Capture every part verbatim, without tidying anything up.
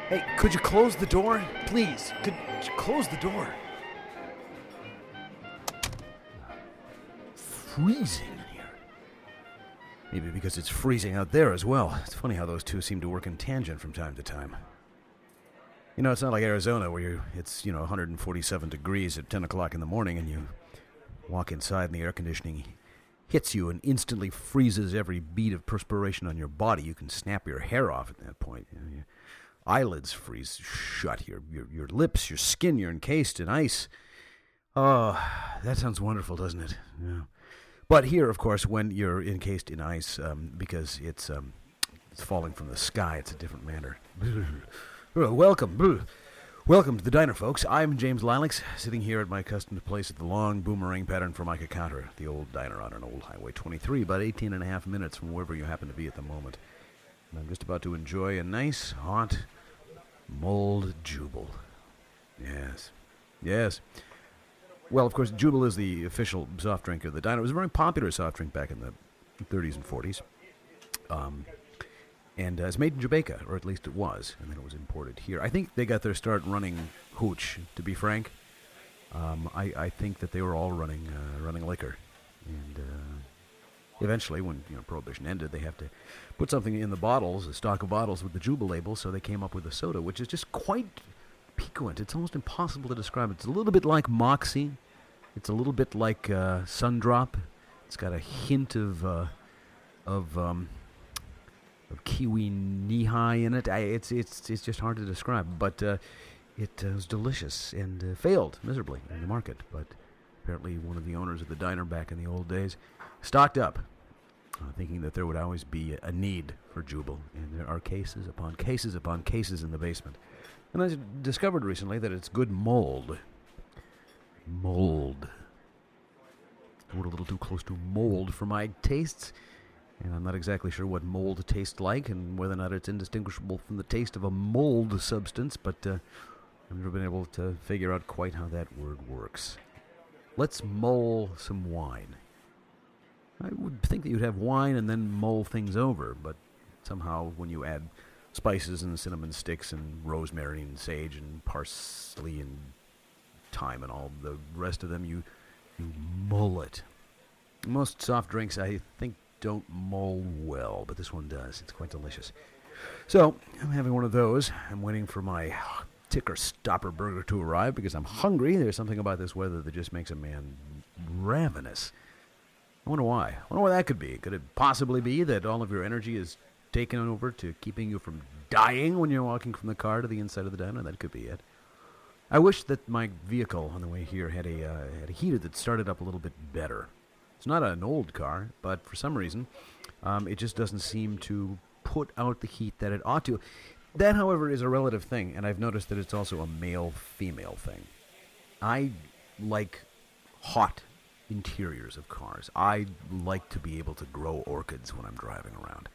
Hey, could you close the door? Please, could you close the door? Freezing in here. Maybe because it's freezing out there as well. It's funny how those two seem to work in tangent from time to time. You know, it's not like Arizona where you it's, you know, one hundred forty-seven degrees at ten o'clock in the morning and you walk inside and the air conditioning hits you and instantly freezes every bead of perspiration on your body. You can snap your hair off at that point. You know, your eyelids freeze shut. Your, your, your lips, your skin, you're encased in ice. Oh, that sounds wonderful, doesn't it? Yeah. But here, of course, when you're encased in ice, um, because it's um, it's falling from the sky, it's a different matter. Welcome. Welcome to the diner, folks. I'm James Lilacs, sitting here at my accustomed place at the long boomerang pattern Formica counter, the old diner on an old Highway twenty-three, about eighteen and a half minutes from wherever you happen to be at the moment. And I'm just about to enjoy a nice, hot, mulled Jubal. Yes. Yes. Well, of course, Jubal is the official soft drink of the diner. It was a very popular soft drink back in the thirties and forties. Um, and uh, it's made in Jamaica, or at least it was, and then it was imported here. I think they got their start running hooch, to be frank. Um, I, I think that they were all running uh, running liquor. And uh, eventually, when you know Prohibition ended, they have to put something in the bottles, a stock of bottles with the Jubal label, so they came up with a soda, which is just quite piquant. It's almost impossible to describe. It's a little bit like Moxie. It's a little bit like uh, Sundrop. It's got a hint of uh, of um, of kiwi knee-high in it. I, it's it's it's just hard to describe, but uh, it uh, was delicious and uh, failed miserably in the market. But apparently, one of the owners of the diner back in the old days stocked up, uh, thinking that there would always be a need for Jubal, and there are cases upon cases upon cases in the basement. And I discovered recently that it's good mold. Mold. We're a little too close to mold for my tastes, and I'm not exactly sure what mold tastes like and whether or not it's indistinguishable from the taste of a mold substance, but uh, I've never been able to figure out quite how that word works. Let's mull some wine. I would think that you'd have wine and then mull things over, but somehow when you add spices and cinnamon sticks and rosemary and sage and parsley and thyme and all the rest of them, you you mull it. Most soft drinks, I think, don't mull well, but this one does. It's quite delicious. So, I'm having one of those. I'm waiting for my ticker stopper burger to arrive because I'm hungry. There's something about this weather that just makes a man ravenous. I wonder why. I wonder why that could be. Could it possibly be that all of your energy is taken over to keeping you from dying when you're walking from the car to the inside of the diner? That could be it. I wish that my vehicle on the way here had a uh, had a heater that started up a little bit better. It's not an old car, but for some reason, um, it just doesn't seem to put out the heat that it ought to. That, however, is a relative thing, and I've noticed that it's also a male-female thing. I like hot interiors of cars. I like to be able to grow orchids when I'm driving around.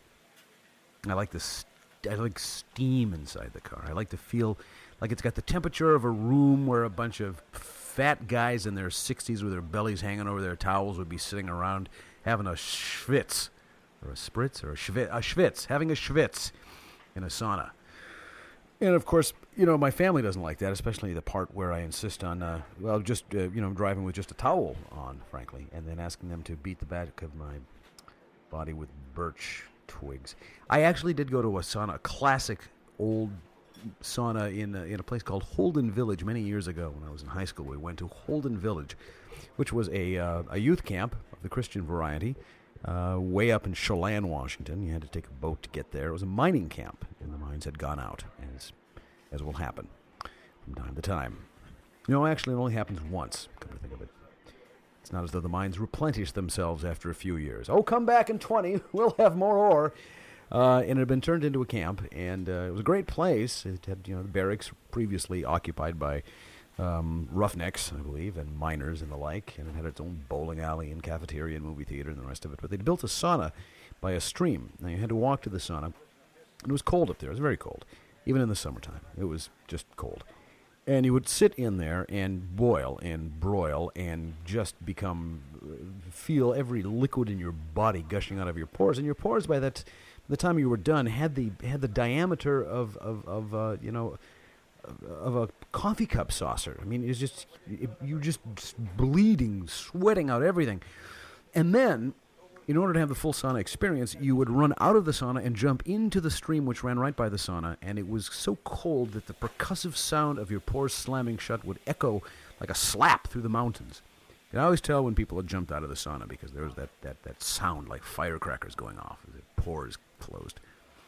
I like the st- I like steam inside the car. I like to feel like it's got the temperature of a room where a bunch of fat guys in their sixties with their bellies hanging over their towels would be sitting around having a schwitz, or a spritz, or a schwitz, a schwitz, having a schwitz in a sauna. And, of course, you know, my family doesn't like that, especially the part where I insist on, uh, well, just, uh, you know, driving with just a towel on, frankly, and then asking them to beat the back of my body with birch twigs. I actually did go to a sauna, a classic old sauna in a, in a place called Holden Village many years ago when I was in high school. We went to Holden Village, which was a uh, a youth camp of the Christian variety, uh, way up in Chelan, Washington. You had to take a boat to get there. It was a mining camp, and the mines had gone out, as as will happen from time to time. You know, actually, it only happens once, come to think of it. It's not as though the mines replenish themselves after a few years. Oh, come back in twenty, we'll have more ore. Uh, and it had been turned into a camp, and uh, it was a great place. It had, you know, the barracks previously occupied by um, roughnecks, I believe, and miners and the like, and it had its own bowling alley and cafeteria and movie theater and the rest of it. But they'd built a sauna by a stream. Now, you had to walk to the sauna. It was cold up there. It was very cold, even in the summertime. It was just cold. And you would sit in there and boil and broil and just become, feel every liquid in your body gushing out of your pores. And your pores, by that, the time you were done, had the had the diameter of of, of uh, you know, of a coffee cup saucer. I mean, it's just it, you just bleeding, sweating out everything. And then, in order to have the full sauna experience, you would run out of the sauna and jump into the stream which ran right by the sauna, and it was so cold that the percussive sound of your pores slamming shut would echo like a slap through the mountains. And I always tell when people had jumped out of the sauna because there was that, that, that sound like firecrackers going off as the pores closed.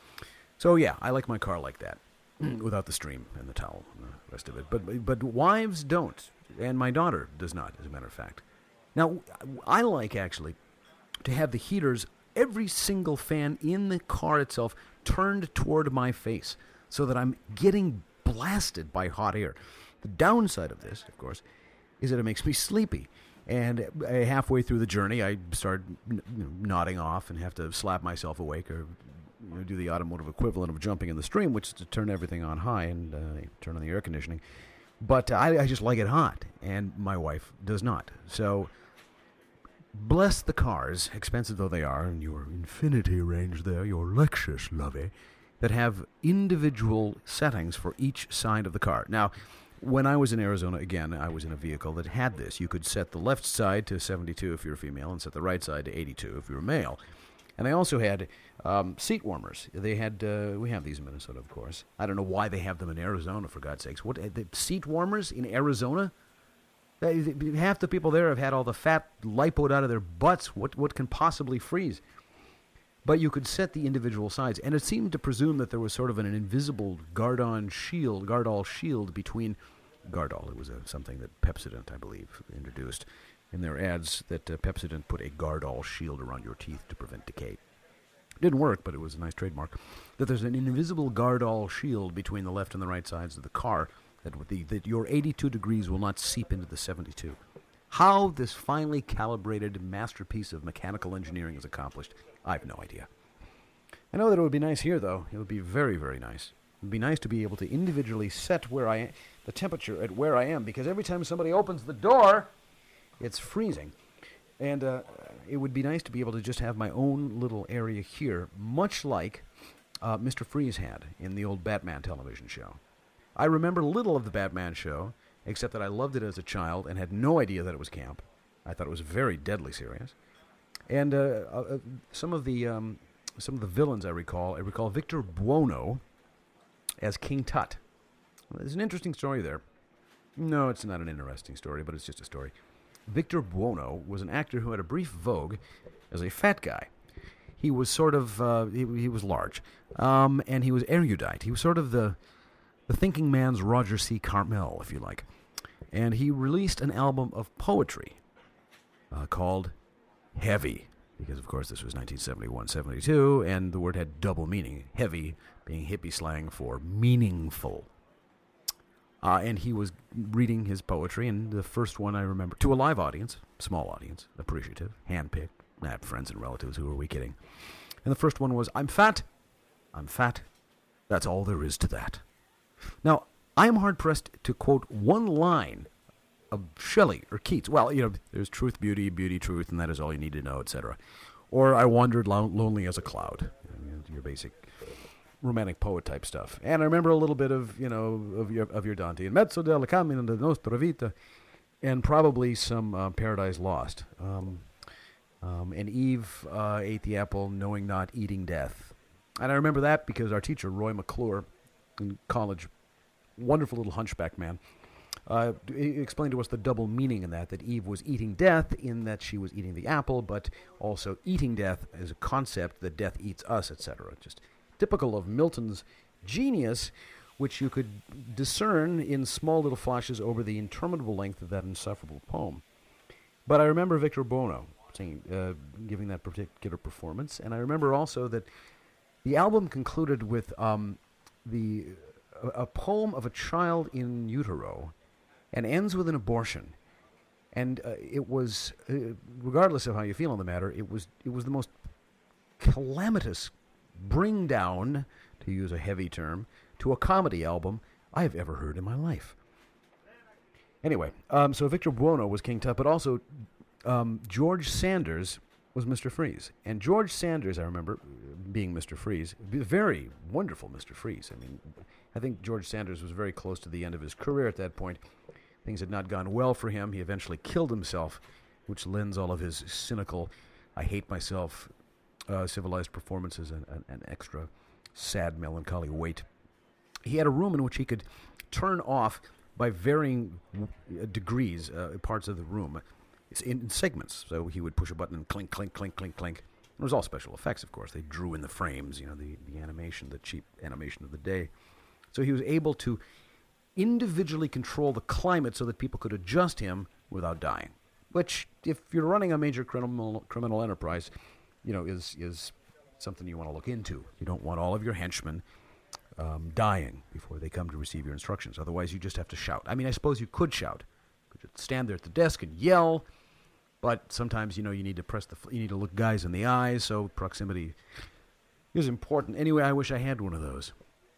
So yeah, I like my car like that, without the stream and the towel and the rest of it. But, but wives don't, and my daughter does not, as a matter of fact. Now, I like, actually, to have the heaters, every single fan in the car itself, turned toward my face so that I'm getting blasted by hot air. The downside of this, of course, is that it makes me sleepy. And uh, halfway through the journey, I start you know, nodding off and have to slap myself awake or you know, do the automotive equivalent of jumping in the stream, which is to turn everything on high and uh, turn on the air conditioning. But I, I just like it hot, and my wife does not. So bless the cars, expensive though they are, and your Infinity range there, your Lexus lovey, that have individual settings for each side of the car. Now, when I was in Arizona, again, I was in a vehicle that had this. You could set the left side to seventy-two if you're a female and set the right side to eighty-two if you're a male. And they also had um, seat warmers. They had, uh, we have these in Minnesota, of course. I don't know why they have them in Arizona, for God's sakes. What, the seat warmers in Arizona? Half the people there have had all the fat lipoed out of their butts. What what can possibly freeze? But you could set the individual sides, and it seemed to presume that there was sort of an invisible Gardon shield, Gardol shield between Gardol. It was a, something that Pepsodent, I believe, introduced in their ads, that uh, Pepsodent put a Gardol shield around your teeth to prevent decay. It didn't work, but it was a nice trademark. That there's an invisible Gardol shield between the left and the right sides of the car, that, the, that your eighty-two degrees will not seep into the seventy-two. How this finely calibrated masterpiece of mechanical engineering is accomplished, I have no idea. I know that it would be nice here, though. It would be very, very nice. It would be nice to be able to individually set where I am, the temperature at where I am, because every time somebody opens the door, it's freezing. And uh, it would be nice to be able to just have my own little area here, much like uh, Mister Freeze had in the old Batman television show. I remember little of the Batman show, except that I loved it as a child and had no idea that it was camp. I thought it was very deadly serious. And uh, uh, some of the um, some of the villains I recall, I recall Victor Buono as King Tut. There's an interesting story there. No, it's not an interesting story, but it's just a story. Victor Buono was an actor who had a brief vogue as a fat guy. He was sort of, uh, he, he was large, um, and he was erudite. He was sort of the... the thinking man's Roger C. Carmel, if you like. And he released an album of poetry uh, called Heavy, because, of course, this was nineteen seventy-one seventy-two, and the word had double meaning, heavy being hippie slang for meaningful. Uh, and he was reading his poetry, and the first one I remember, to a live audience, small audience, appreciative, hand-picked, I had friends and relatives, who were we kidding? And the first one was, I'm fat, I'm fat, that's all there is to that. Now, I am hard-pressed to quote one line of Shelley or Keats. Well, you know, there's truth, beauty, beauty, truth, and that is all you need to know, et cetera. Or I wandered lo- lonely as a cloud. You know, your basic romantic poet type stuff. And I remember a little bit of, you know, of your of your Dante. In mezzo della cammina della nostra vita. And probably some uh, Paradise Lost. Um, um, and Eve uh, ate the apple knowing not eating death. And I remember that because our teacher, Roy McClure, in college, wonderful little hunchback man, uh, he explained to us the double meaning in that, that Eve was eating death in that she was eating the apple, but also eating death as a concept that death eats us, et cetera. Just typical of Milton's genius, which you could discern in small little flashes over the interminable length of that insufferable poem. But I remember Victor Buono singing, uh, giving that particular performance, and I remember also that the album concluded with um, the a, a poem of a child in utero, and ends with an abortion. And uh, it was, uh, regardless of how you feel on the matter, it was it was the most calamitous bring down, to use a heavy term, to a comedy album I have ever heard in my life. Anyway, um, so Victor Buono was King Tut, but also um, George Sanders was Mister Freeze. And George Sanders, I remember, being Mister Freeze, very wonderful Mister Freeze. I mean, I think George Sanders was very close to the end of his career at that point. Things had not gone well for him. He eventually killed himself, which lends all of his cynical, I hate myself, uh, civilized performances an, an, an extra sad, melancholy weight. He had a room in which he could turn off by varying uh, degrees uh, parts of the room in, in segments. So he would push a button and clink, clink, clink, clink, clink. It was all special effects, of course. They drew in the frames, you know, the, the animation, the cheap animation of the day. So he was able to individually control the climate so that people could adjust him without dying. Which, if you're running a major criminal criminal enterprise, you know, is is something you want to look into. You don't want all of your henchmen um, dying before they come to receive your instructions. Otherwise, you just have to shout. I mean, I suppose you could shout. You could just stand there at the desk and yell. But sometimes, you know, you need to press the, you need to look guys in the eyes. So proximity is important. Anyway, I wish I had one of those,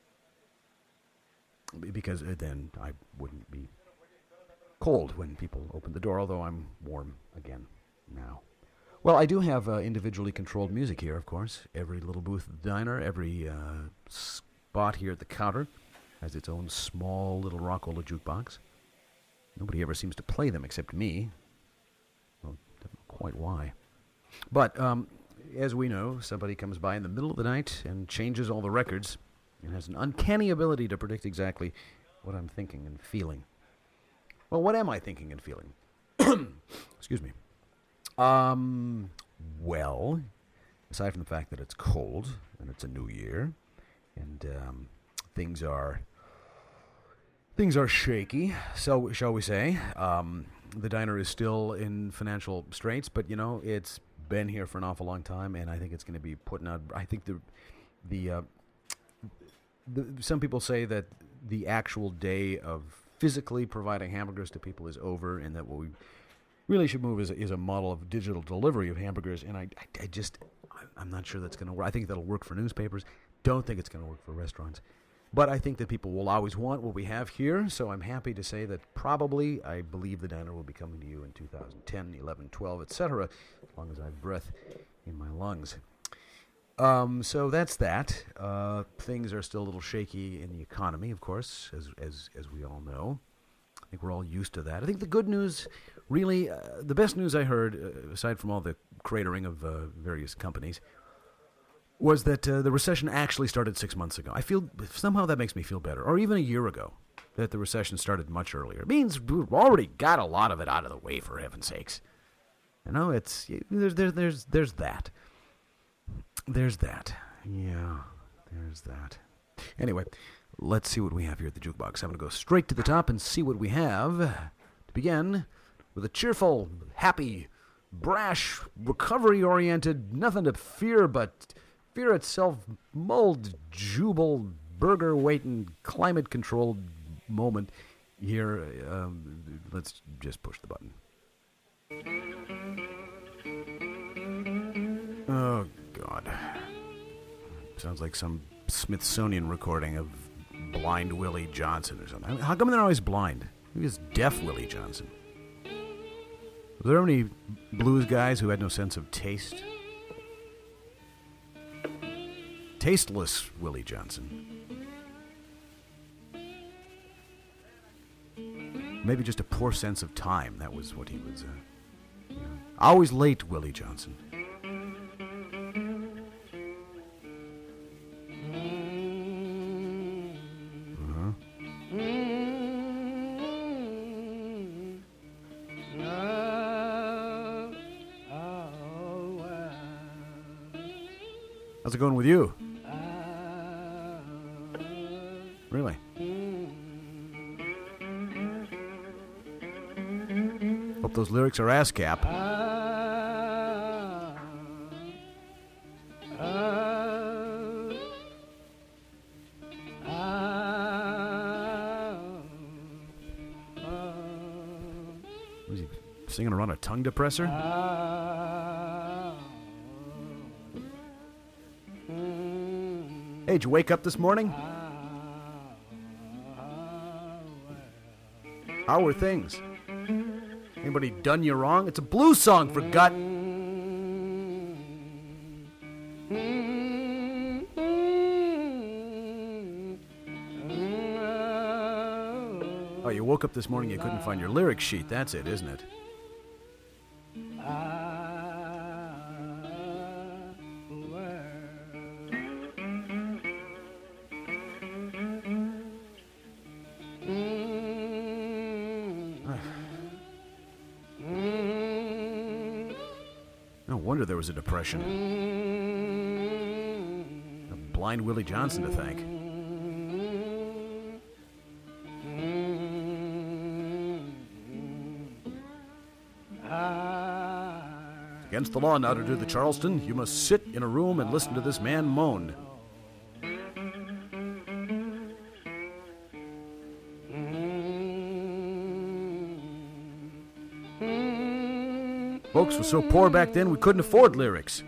because then I wouldn't be cold when people open the door, although I'm warm again now. Well, I do have uh, individually controlled music here, of course. Every little booth at the diner, every uh, spot here at the counter has its own small little Rockola jukebox. Nobody ever seems to play them except me. Well, don't know quite why. But um, as we know, somebody comes by in the middle of the night and changes all the records and has an uncanny ability to predict exactly what I'm thinking and feeling. Well, what am I thinking and feeling? Excuse me. Um, well, aside from the fact that it's cold and it's a new year and um, things are things are shaky, so shall we say. Um, the diner is still in financial straits, but you know it's been here for an awful long time, and I think it's going to be putting out. I think the the, uh, the some people say that the actual day of physically providing hamburgers to people is over, and that what we really should move is, is a model of digital delivery of hamburgers, and I, I, I just, I'm not sure that's going to work. I think that'll work for newspapers. Don't think it's going to work for restaurants. But I think that people will always want what we have here, so I'm happy to say that probably, I believe the diner will be coming to you in two thousand ten, eleven, twelve, et cetera, as long as I have breath in my lungs. Um, so that's that. Uh, things are still a little shaky in the economy, of course, as as as we all know. I think we're all used to that. I think the good news, really, uh, the best news I heard, uh, aside from all the cratering of uh, various companies, was that uh, the recession actually started six months ago. I feel, somehow that makes me feel better. Or even a year ago, that the recession started much earlier. It means we've already got a lot of it out of the way, for heaven's sakes. You know, it's, there's, there's, there's, there's that. There's that. Yeah, there's that. Anyway, let's see what we have here at the jukebox. I'm going to go straight to the top and see what we have. To begin with a cheerful, happy, brash, recovery-oriented, nothing to fear but fear itself, mulled, jubal, burger-waiting, climate-controlled moment here. Um, let's just push the button. Oh, God. Sounds like some Smithsonian recording of Blind Willie Johnson or something. How come they're always blind? Maybe it's Deaf Willie Johnson. Were there any blues guys who had no sense of taste? Tasteless Willie Johnson. Maybe just a poor sense of time. That was what he was. Uh, you know. Always late, Willie Johnson. How's it going with you? Really? Hope those lyrics are ASCAP. Was he singing around a tongue depressor? Hey, did you wake up this morning? How are things? Anybody done you wrong? It's a blues song, for gut. Oh, you woke up this morning, you couldn't find your lyric sheet. That's it, isn't it? No wonder there was a depression. A blind Willie Johnson to thank. Against the law now to do the Charleston. You must sit in a room and listen to this man moan. Folks were so poor back then we couldn't afford lyrics.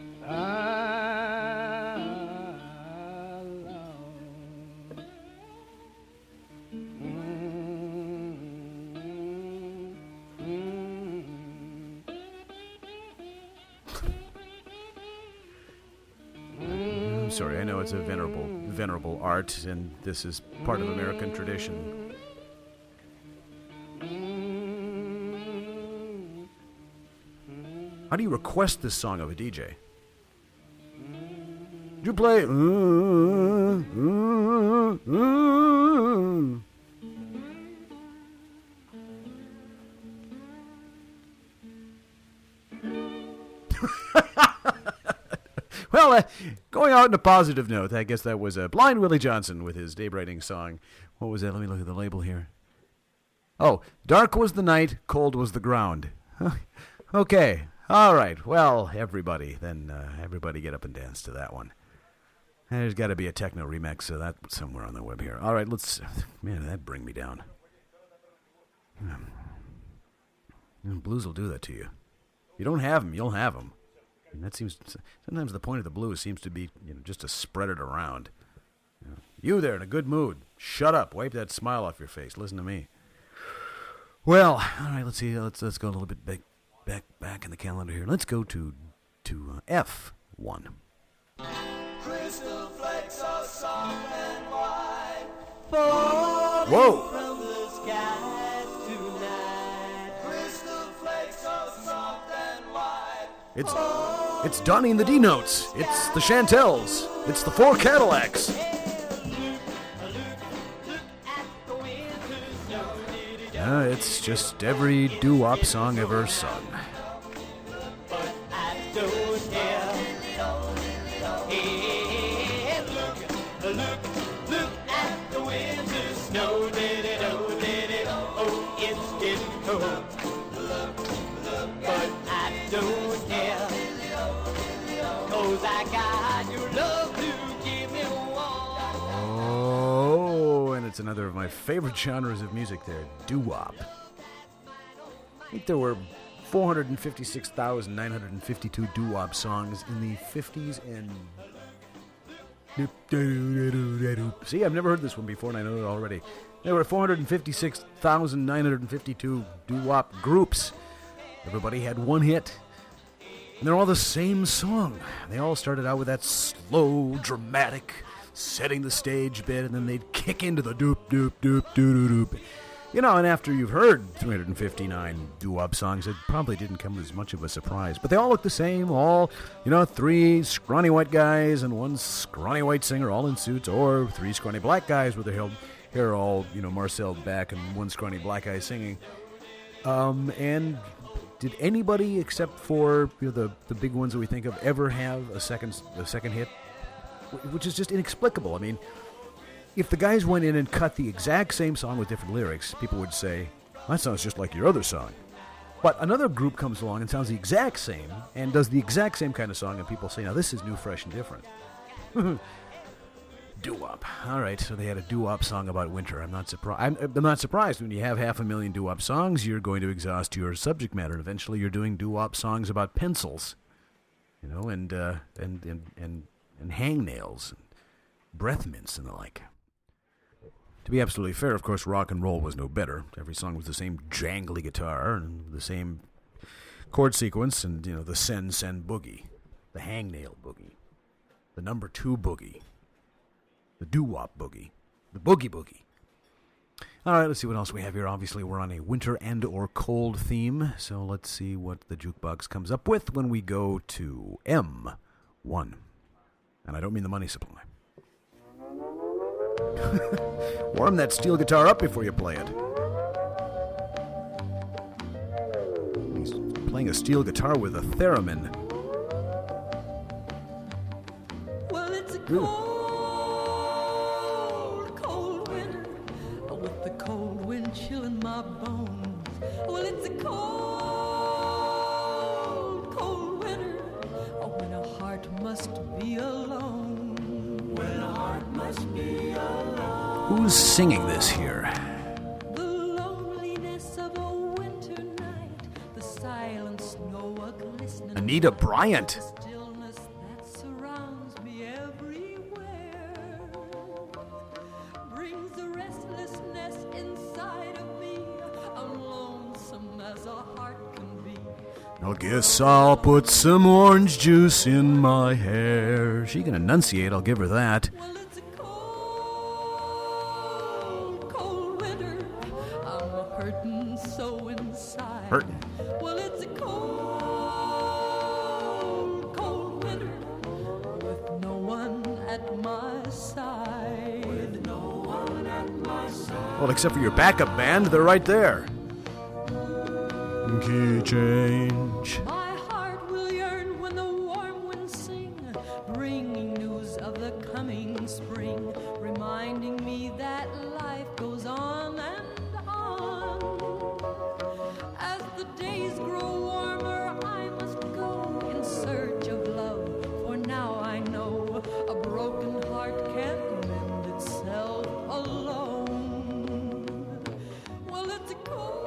I'm sorry, I know it's a venerable, venerable art, and this is part of American tradition. How do you request this song of a D J? Do you play? Uh, uh, uh, Well, uh, going out on a positive note, I guess that was uh, Blind Willie Johnson with his day-writing song. What was that? Let me look at the label here. Oh, dark was the night, cold was the ground. Okay. All right, well, everybody, then uh, everybody get up and dance to that one. There's got to be a techno remix of that somewhere on the web here. All right, let's, man, that bring me down. Blues will do that to you. You don't have them, you'll have them. And that seems, sometimes the point of the blues seems to be, you know, just to spread it around. You know, you there in a good mood, shut up, wipe that smile off your face, listen to me. Well, all right, let's see, let's let's go a little bit back. Back back in the calendar here. Let's go to to uh, F one. Crystal flakes are soft and white. Whoa! From the skies tonight. Crystal flakes are soft and white. It's it's Donnie and the D Notes. It's the Chantels. It's the Four Cadillacs. Uh, it's just every doo-wop song ever sung. But I don't care. Hey, look, look, look at the winter snow. Did it, oh, did it, oh, it's getting cold. But I don't care. 'Cause I got your love to give me warm. Oh, and it's another of my favorite genres of music there, doo-wop. I think there were four hundred fifty-six thousand nine hundred fifty-two doo-wop songs in the fifties and... See, I've never heard this one before and I know it already. There were four hundred fifty-six thousand nine hundred fifty-two doo-wop groups. Everybody had one hit. And they're all the same song. They all started out with that slow, dramatic, setting the stage bit, and then they'd kick into the doop, doop, doop, doop, doop, doop. You know, and after you've heard three hundred fifty-nine doo-wop songs, it probably didn't come as much of a surprise. But they all look the same, all, you know, three scrawny white guys and one scrawny white singer all in suits, or three scrawny black guys with their hair all, you know, marcelled back and one scrawny black guy singing. Um, and... Did anybody, except for, you know, the the big ones that we think of, ever have a second a second hit? Which is just inexplicable. I mean, if the guys went in and cut the exact same song with different lyrics, people would say, that sounds just like your other song. But another group comes along and sounds the exact same and does the exact same kind of song, and people say, now this is new, fresh, and different. Doo-wop. All right, so they had a doo-wop song about winter. I'm not surprised. I'm, I'm not surprised. When you have half a million doo-wop songs, you're going to exhaust your subject matter. Eventually, you're doing doo-wop songs about pencils, you know, and uh, and and and and hangnails, and breath mints, and the like. To be absolutely fair, of course, rock and roll was no better. Every song was the same jangly guitar and the same chord sequence and, you know, the Sen Sen boogie, the hangnail boogie, the number two boogie, the doo-wop boogie, the boogie boogie. All right, let's see what else we have here. Obviously, we're on a winter and or cold theme, so let's see what the jukebox comes up with when we go to M one. And I don't mean the money supply. Warm that steel guitar up before you play it. He's playing a steel guitar with a theremin. Well, it's a cold, cold winter with the cold wind chilling my bones. Well, it's a cold, cold winter when a heart must be alone. When a heart must be alone. Who's singing this here? The loneliness of a winter night, the silent snow a glistening. Anita Bryant. The stillness that surrounds me everywhere brings a restlessness inside of me, lonesome as a heart can be. I guess I'll put some orange juice in my hair. She can enunciate, I'll give her that. Well, it's a cold, cold winter. I'm hurting so inside. Hurting. Well, it's a cold, cold winter with no one at my side. With no one at my side. Well, except for your backup band, they're right there. Key change. My heart will yearn when the warm winds sing, bringing news of the coming spring, reminding me that life goes on and on. As the days grow warmer, I must go in search of love, for now I know a broken heart can't mend itself alone. Well, it's a cold.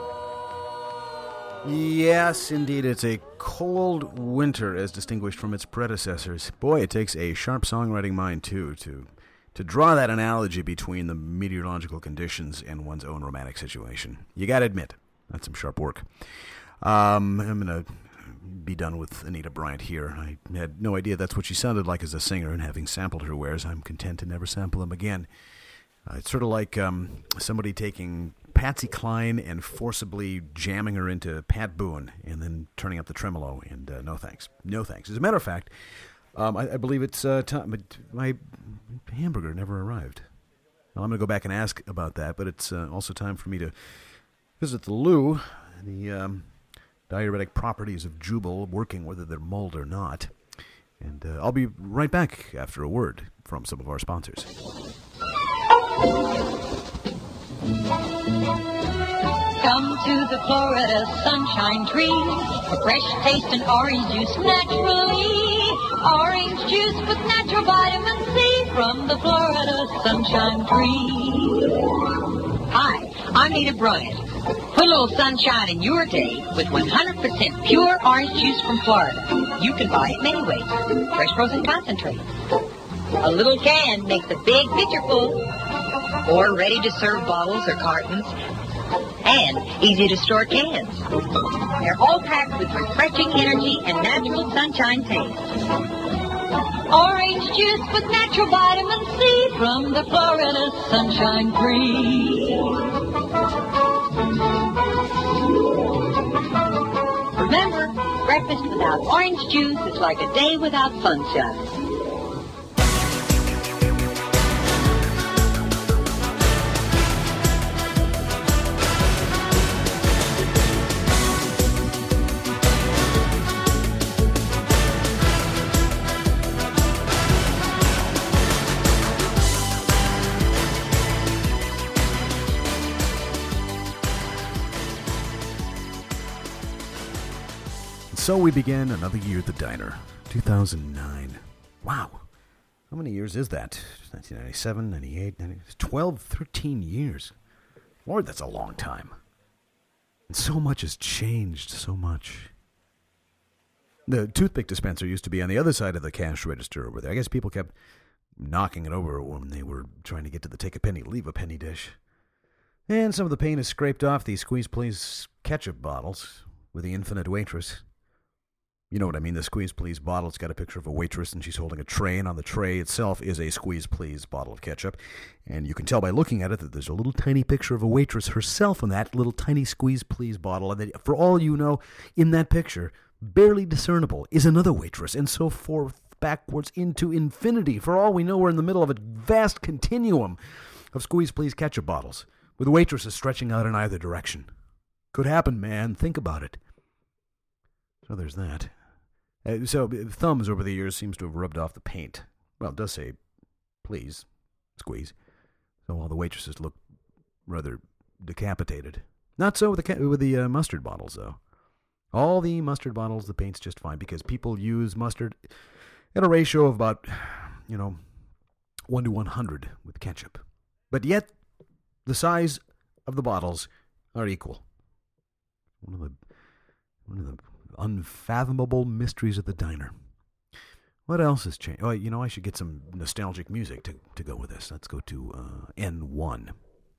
Yes, indeed, it's a cold winter as distinguished from its predecessors. Boy, it takes a sharp songwriting mind, too, to to draw that analogy between the meteorological conditions and one's own romantic situation. You gotta admit, that's some sharp work. Um, I'm gonna be done with Anita Bryant here. I had no idea that's what she sounded like as a singer, and having sampled her wares, I'm content to never sample them again. Uh, it's sort of like um, somebody taking Patsy Cline and forcibly jamming her into Pat Boone and then turning up the tremolo, and uh, no thanks. No thanks. As a matter of fact, um, I, I believe it's uh, time, but my hamburger never arrived. Well, I'm going to go back and ask about that, but it's uh, also time for me to visit the loo, the um, diuretic properties of Jubal working whether they're mold or not. And uh, I'll be right back after a word from some of our sponsors. Come to the Florida Sunshine Tree for fresh taste and orange juice naturally. Orange juice with natural vitamin C from the Florida Sunshine Tree. Hi, I'm Anita Bryant. Put a little sunshine in your day with one hundred percent pure orange juice from Florida. You can buy it many ways. Fresh frozen concentrate. A little can makes a big pitcher full. Or ready-to-serve bottles or cartons. And easy-to-store cans. They're all packed with refreshing energy and natural sunshine taste. Orange juice with natural vitamin C from the Florida Sunshine Tree. Remember, breakfast without orange juice is like a day without sunshine. So we began another year at the diner, two thousand nine. Wow. How many years is that? nineteen ninety-seven, ninety-eight, ninety, twelve, thirteen years. Lord, that's a long time. And so much has changed, so much. The toothpick dispenser used to be on the other side of the cash register over there. I guess people kept knocking it over when they were trying to get to the take a penny, leave a penny dish. And some of the paint is scraped off the Squeeze Please ketchup bottles with the infinite waitress. You know what I mean, the Squeeze Please bottle. It's got a picture of a waitress, and she's holding a tray, and on the tray itself is a Squeeze Please bottle of ketchup. And you can tell by looking at it that there's a little tiny picture of a waitress herself in that little tiny Squeeze Please bottle. And that, for all you know, in that picture, barely discernible, is another waitress, and so forth, backwards into infinity. For all we know, we're in the middle of a vast continuum of Squeeze Please ketchup bottles, with waitresses stretching out in either direction. Could happen, man. Think about it. So there's that. Uh, so Thumbs over the years seems to have rubbed off the paint. Well, it does say, please, squeeze. So all the waitresses look rather decapitated. Not so with the, with the uh, mustard bottles, though. All the mustard bottles, the paint's just fine because people use mustard at a ratio of about, you know, one to one hundred with ketchup. But yet, the size of the bottles are equal. One of the, one of the unfathomable mysteries of the diner. What else has changed? Oh, you know, I should get some nostalgic music to, to go with this. Let's go to uh, N one.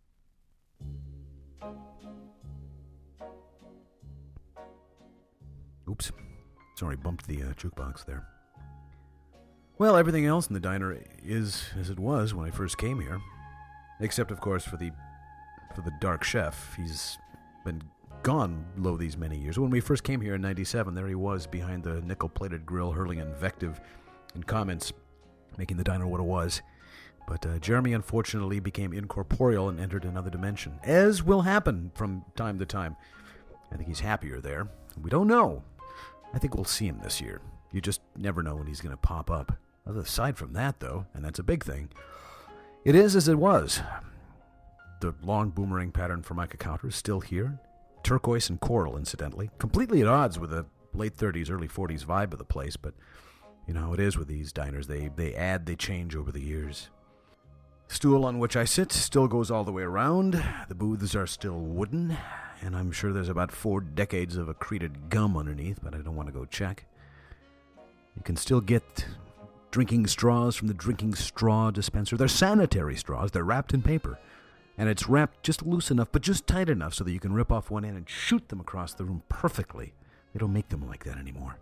Oops. Sorry, bumped the uh, jukebox there. Well, everything else in the diner is as it was when I first came here. Except, of course, for the for the dark chef. He's been gone lo these many years. When we first came here in ninety-seven, there he was behind the nickel-plated grill, hurling invective and comments, making the diner what it was. But uh, Jeremy, unfortunately, became incorporeal and entered another dimension, as will happen from time to time. I think he's happier there. We don't know. I think we'll see him this year. You just never know when he's going to pop up. Aside from that, though, and that's a big thing, it is as it was. The long boomerang pattern Formica counter is still here. Turquoise and coral, incidentally. Completely at odds with the late thirties, early forties vibe of the place, but you know how it is with these diners. They, they add, they change over the years. Stool on which I sit still goes all the way around. The booths are still wooden, and I'm sure there's about four decades of accreted gum underneath, but I don't want to go check. You can still get drinking straws from the drinking straw dispenser. They're sanitary straws. They're wrapped in paper. And it's wrapped just loose enough, but just tight enough so that you can rip off one end and shoot them across the room perfectly. They don't make them like that anymore.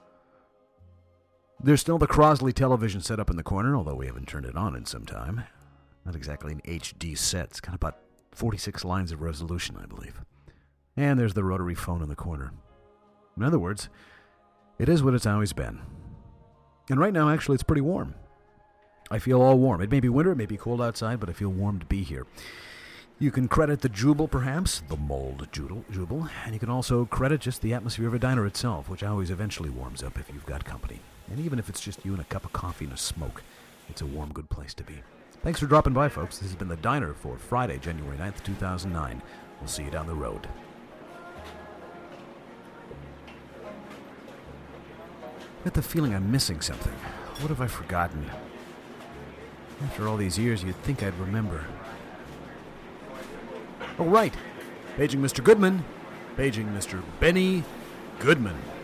There's still the Crosley television set up in the corner, although we haven't turned it on in some time. Not exactly an H D set. It's got about forty-six lines of resolution, I believe. And there's the rotary phone in the corner. In other words, it is what it's always been. And right now, actually, it's pretty warm. I feel all warm. It may be winter, it may be cold outside, but I feel warm to be here. You can credit the Jubal, perhaps, the mold Jubal, and you can also credit just the atmosphere of a diner itself, which always eventually warms up if you've got company. And even if it's just you and a cup of coffee and a smoke, it's a warm, good place to be. Thanks for dropping by, folks. This has been The Diner for Friday, January ninth, two thousand nine. We'll see you down the road. I get the feeling I'm missing something. What have I forgotten? After all these years, you'd think I'd remember. Oh, right. Paging Mister Goodman. Paging Mister Benny Goodman.